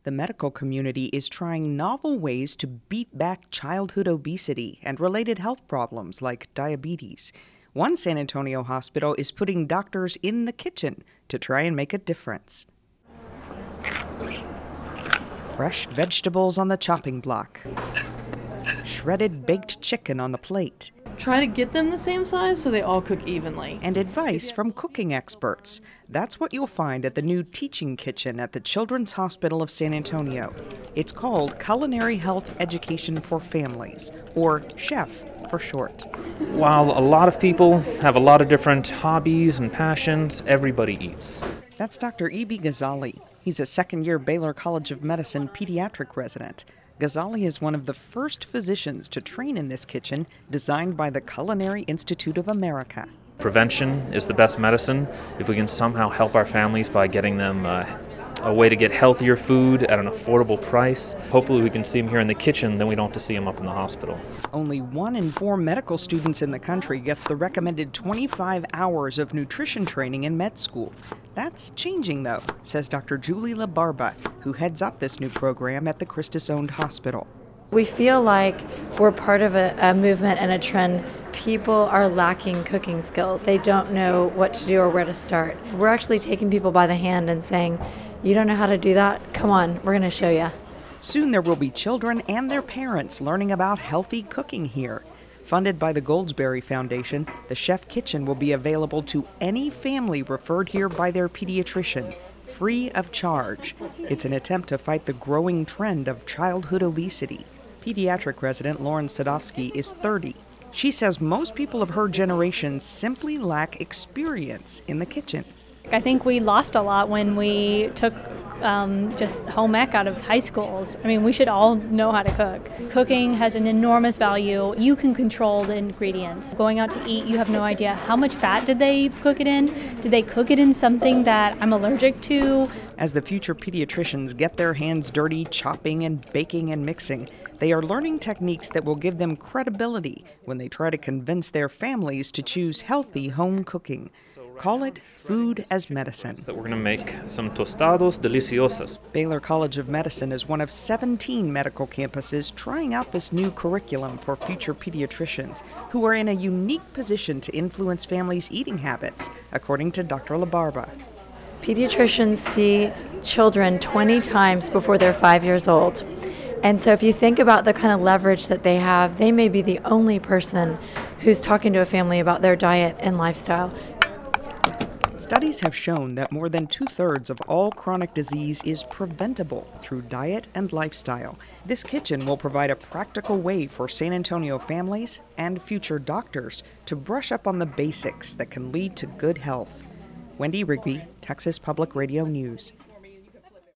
The medical community is trying novel ways to beat back childhood obesity and related health problems like diabetes. One San Antonio hospital is putting doctors in the kitchen to try and make a difference. Fresh vegetables on the chopping block. Shredded baked chicken on the plate. Try to get them the same size so they all cook evenly. And advice from cooking experts. That's what you'll find at the new teaching kitchen at the Children's Hospital of San Antonio. It's called Culinary Health Education for Families, or CHEF for short. While a lot of people have a lot of different hobbies and passions, everybody eats. That's Dr. E.B. Ghazali. He's a second-year Baylor College of Medicine pediatric resident. Ghazali is one of the first physicians to train in this kitchen, designed by the Culinary Institute of America. Prevention is the best medicine. If we can somehow help our families by getting them a way to get healthier food at an affordable price, hopefully we can see them here in the kitchen, then we don't have to see them up in the hospital. Only 1 in 4 medical students in the country gets the recommended 25 hours of nutrition training in med school. That's changing, though, says Dr. Julie LaBarba, who heads up this new program at the Christus-owned hospital. We feel like we're part of a movement and a trend. People are lacking cooking skills. They don't know what to do or where to start. We're actually taking people by the hand and saying, you don't know how to do that? Come on, we're going to show you. Soon there will be children and their parents learning about healthy cooking here. Funded by the Goldsberry Foundation, the Chef Kitchen will be available to any family referred here by their pediatrician, free of charge. It's an attempt to fight the growing trend of childhood obesity. Pediatric resident Lauren Sadovsky is 30. She says most people of her generation simply lack experience in the kitchen. I think we lost a lot when we took just home ec out of high schools. I mean, we should all know how to cook. Cooking has an enormous value. You can control the ingredients. Going out to eat, you have no idea how much fat did they cook it in? Did they cook it in something that I'm allergic to? As the future pediatricians get their hands dirty chopping and baking and mixing, they are learning techniques that will give them credibility when they try to convince their families to choose healthy home cooking. Call it food as medicine. That we're going to make some tostados deliciosos. Baylor College of Medicine is one of 17 medical campuses trying out this new curriculum for future pediatricians who are in a unique position to influence families' eating habits, according to Dr. LaBarba. Pediatricians see children 20 times before they're 5 years old. And so if you think about the kind of leverage that they have, they may be the only person who's talking to a family about their diet and lifestyle. Studies have shown that more than 2/3 of all chronic disease is preventable through diet and lifestyle. This kitchen will provide a practical way for San Antonio families and future doctors to brush up on the basics that can lead to good health. Wendy Rigby, Texas Public Radio News.